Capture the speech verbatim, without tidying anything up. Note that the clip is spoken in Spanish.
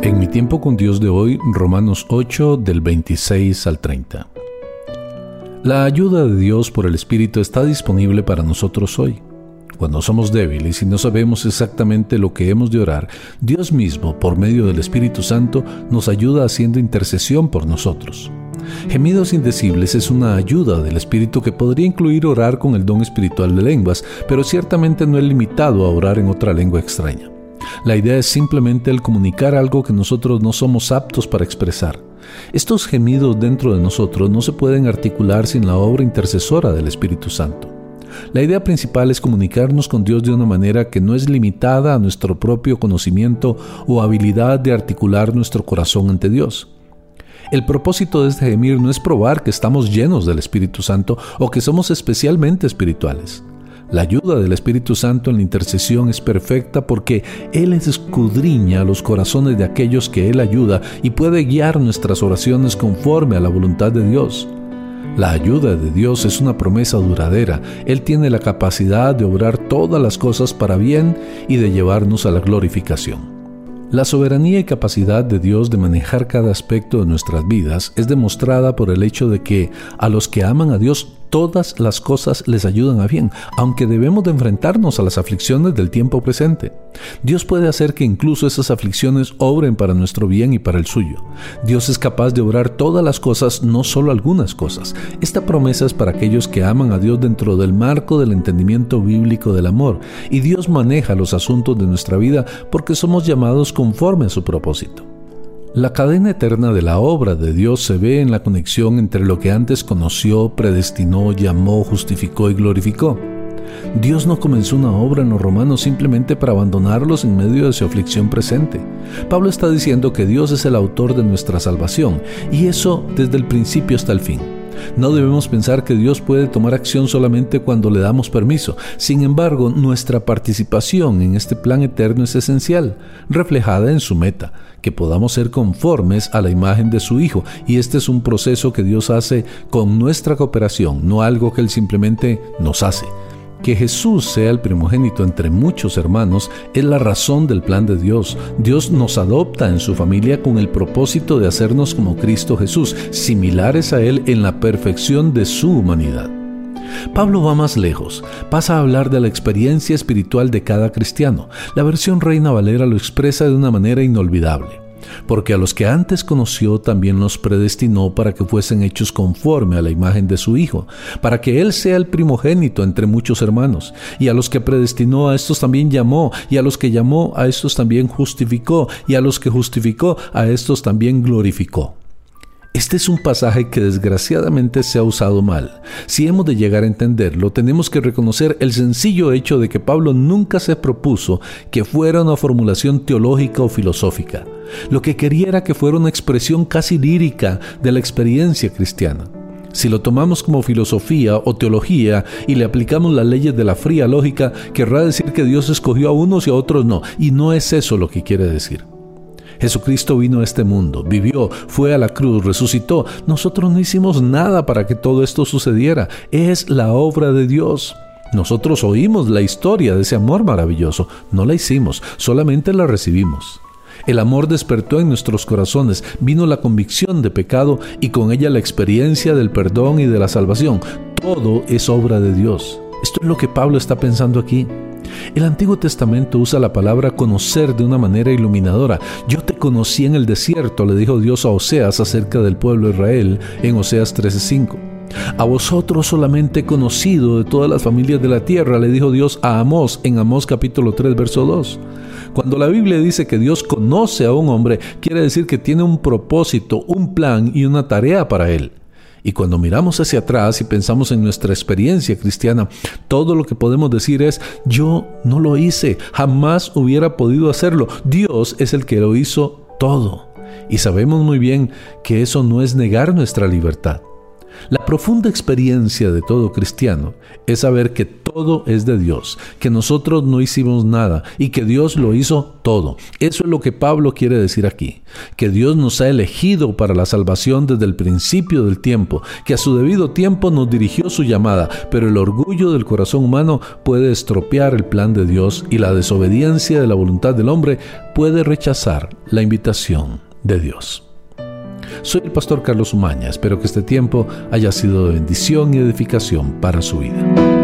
En mi tiempo con Dios de hoy, Romanos ocho, del veintiséis al treinta. La ayuda de Dios por el Espíritu está disponible para nosotros hoy. Cuando somos débiles y no sabemos exactamente lo que hemos de orar, Dios mismo, por medio del Espíritu Santo, nos ayuda haciendo intercesión por nosotros. Gemidos indecibles es una ayuda del Espíritu que podría incluir orar con el don espiritual de lenguas, pero ciertamente no es limitado a orar en otra lengua extraña. La idea es simplemente el comunicar algo que nosotros no somos aptos para expresar. Estos gemidos dentro de nosotros no se pueden articular sin la obra intercesora del Espíritu Santo. La idea principal es comunicarnos con Dios de una manera que no es limitada a nuestro propio conocimiento o habilidad de articular nuestro corazón ante Dios. El propósito de este gemir no es probar que estamos llenos del Espíritu Santo o que somos especialmente espirituales. La ayuda del Espíritu Santo en la intercesión es perfecta porque Él escudriña los corazones de aquellos que Él ayuda y puede guiar nuestras oraciones conforme a la voluntad de Dios. La ayuda de Dios es una promesa duradera. Él tiene la capacidad de obrar todas las cosas para bien y de llevarnos a la glorificación. La soberanía y capacidad de Dios de manejar cada aspecto de nuestras vidas es demostrada por el hecho de que a los que aman a Dios todas las cosas les ayudan a bien, aunque debemos de enfrentarnos a las aflicciones del tiempo presente. Dios puede hacer que incluso esas aflicciones obren para nuestro bien y para el suyo. Dios es capaz de obrar todas las cosas, no solo algunas cosas. Esta promesa es para aquellos que aman a Dios dentro del marco del entendimiento bíblico del amor, y Dios maneja los asuntos de nuestra vida porque somos llamados conforme a su propósito. La cadena eterna de la obra de Dios se ve en la conexión entre lo que antes conoció, predestinó, llamó, justificó y glorificó. Dios no comenzó una obra en los romanos simplemente para abandonarlos en medio de su aflicción presente. Pablo está diciendo que Dios es el autor de nuestra salvación, y eso desde el principio hasta el fin. No debemos pensar que Dios puede tomar acción solamente cuando le damos permiso. Sin embargo, nuestra participación en este plan eterno es esencial, reflejada en su meta, que podamos ser conformes a la imagen de su Hijo, y este es un proceso que Dios hace con nuestra cooperación, no algo que Él simplemente nos hace. Que Jesús sea el primogénito entre muchos hermanos es la razón del plan de Dios. Dios nos adopta en su familia con el propósito de hacernos como Cristo Jesús, similares a Él en la perfección de su humanidad. Pablo va más lejos, pasa a hablar de la experiencia espiritual de cada cristiano. La versión Reina Valera lo expresa de una manera inolvidable. Porque a los que antes conoció también los predestinó para que fuesen hechos conforme a la imagen de su Hijo, para que Él sea el primogénito entre muchos hermanos. Y a los que predestinó a estos también llamó, y a los que llamó a estos también justificó, y a los que justificó a estos también glorificó. Este es un pasaje que desgraciadamente se ha usado mal. Si hemos de llegar a entenderlo, tenemos que reconocer el sencillo hecho de que Pablo nunca se propuso que fuera una formulación teológica o filosófica. Lo que quería era que fuera una expresión casi lírica de la experiencia cristiana. Si lo tomamos como filosofía o teología y le aplicamos las leyes de la fría lógica, querrá decir que Dios escogió a unos y a otros no, y no es eso lo que quiere decir. Jesucristo vino a este mundo, vivió, fue a la cruz, resucitó. Nosotros no hicimos nada para que todo esto sucediera. Es la obra de Dios. Nosotros oímos la historia de ese amor maravilloso. No la hicimos, solamente la recibimos. El amor despertó en nuestros corazones, vino la convicción de pecado y con ella la experiencia del perdón y de la salvación. Todo es obra de Dios. Esto es lo que Pablo está pensando aquí. El Antiguo Testamento usa la palabra conocer de una manera iluminadora. Yo te conocí en el desierto, le dijo Dios a Oseas acerca del pueblo de Israel en Oseas trece cinco. A vosotros solamente he conocido de todas las familias de la tierra, le dijo Dios a Amós en Amós capítulo tres verso dos. Cuando la Biblia dice que Dios conoce a un hombre, quiere decir que tiene un propósito, un plan y una tarea para él. Y cuando miramos hacia atrás y pensamos en nuestra experiencia cristiana, todo lo que podemos decir es, yo no lo hice, jamás hubiera podido hacerlo. Dios es el que lo hizo todo. Y sabemos muy bien que eso no es negar nuestra libertad. La profunda experiencia de todo cristiano es saber que todo es de Dios, que nosotros no hicimos nada y que Dios lo hizo todo. Eso es lo que Pablo quiere decir aquí, que Dios nos ha elegido para la salvación desde el principio del tiempo, que a su debido tiempo nos dirigió su llamada, pero el orgullo del corazón humano puede estropear el plan de Dios y la desobediencia de la voluntad del hombre puede rechazar la invitación de Dios. Soy el pastor Carlos Umaña. Espero que este tiempo haya sido de bendición y edificación para su vida.